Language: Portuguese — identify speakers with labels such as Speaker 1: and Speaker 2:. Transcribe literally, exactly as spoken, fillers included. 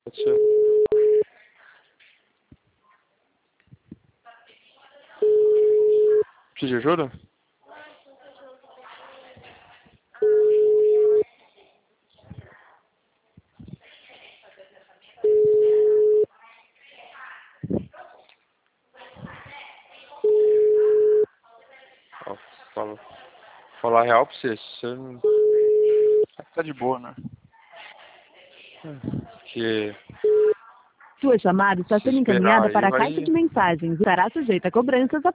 Speaker 1: Você. Precisa de ajuda? Ó, fala- Falar real pra você, você não tá de boa, né? Porque
Speaker 2: Sua chamada está
Speaker 1: se
Speaker 2: sendo
Speaker 1: esperar
Speaker 2: encaminhada
Speaker 1: aí
Speaker 2: para a caixa
Speaker 1: vai.
Speaker 2: de mensagens e estará sujeita a cobranças